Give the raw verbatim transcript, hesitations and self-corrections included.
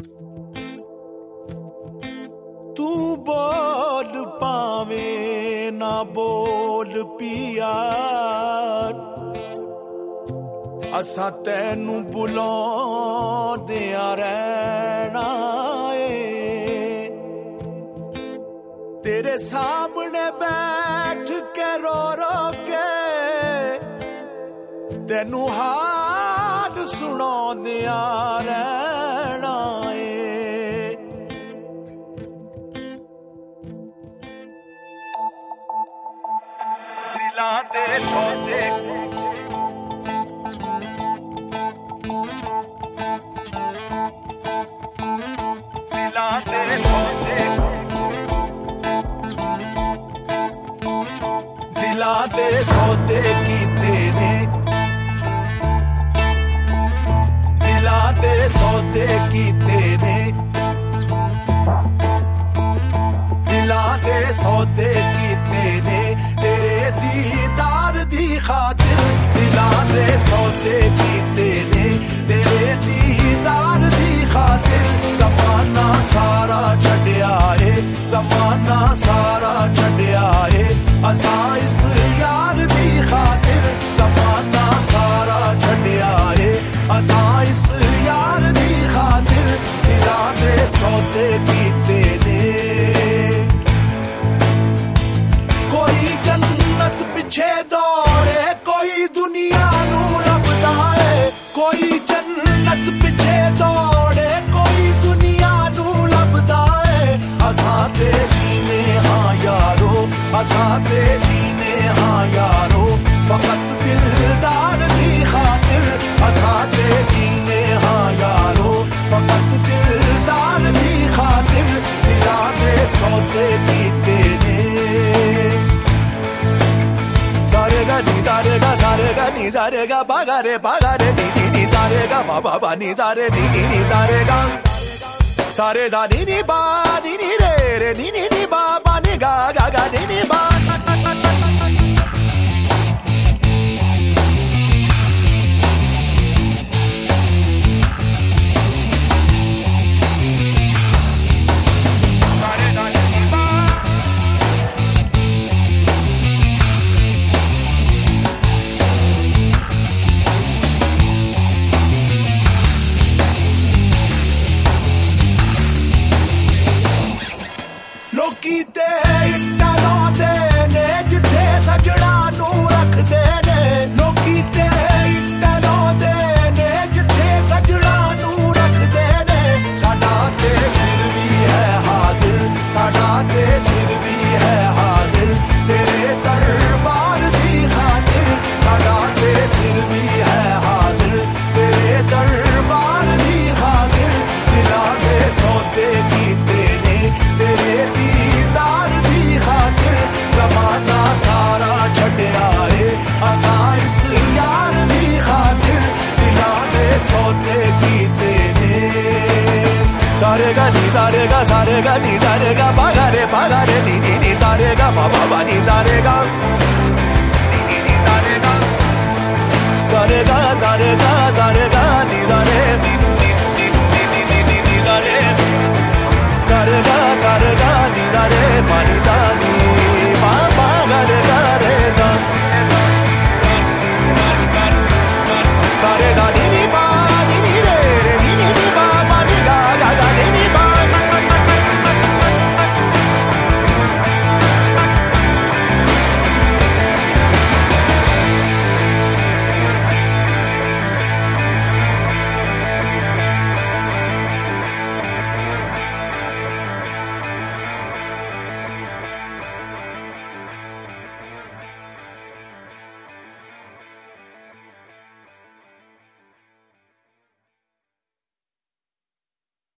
तू बोल पावे ना बोल पिया असा तैनू बुलाउंदियां रहना ए तेरे सामने बैठ के रो रो के तैनू हाल सुनाउंदियां रहना ए दिलां दे सौदे दिला दे सौदे कीते ने दिला दे सौदे कीते ने दिला दे सौदे कीते ने तेरे दीदार दी खातिर दिला दे सौदे कीते ने तेरे दीदार दी खातिर जमाना सारा छड्या है जमाना सारा छड्या है असा इस यार दी खातिर जमाना सारा छड्या है असा इस यार दी खातिर दिला दे सौदे कीते ने कोई जन्नत पिछे दौड़े कोई दुनिया नू लभदा है कोई जन्नत पिछे दौड़े कोई दुनिया नू लभदा है असा ते जीने हाँ यारो असा ते जीने हाँ यारो फकत दिलदार दी खातिर असा ते जीने हाँ यारो फकत दिलदार दी खातिर दिला दे सौदे कीते ने सारे गा नी सारे गा सारे गा नी सारे गा बागा रे बागा रे नी नी नी सारे गा मा बा बा नी सारे नी नी नी सारे गा सारे दा नी नी बा नी नी रे रे नी नी नी बा बा नी गा गा गा नी नी बा लोकी ते इट्टा लांदे ने जिथे सजड़ा नू रखदे ने लोकी ते इट्टा लांदे ने जिथे सजड़ा नू रखदे ने साडा ते सिर भी है हाजिर साडा ते सिर भी है हाजिर तेरे दरबार दी खातिर साडा ते सिर भी है हाजिर तेरे दरबार दी खातिर दिला दे सौदे कीते ने तेरे दीदार दी खातिर जमाना सारा छड्या है असा इस यार दी खातिर दिला दे सौदे कीते ने सारे गा नी सारे गा सारे गा नी सारे गा बागा रे बागा रे नी नी नी सारे गा बा बा बा नी सारे गा नी नी नी सारे गा सारे गा सारे गा सारे गा नी सारे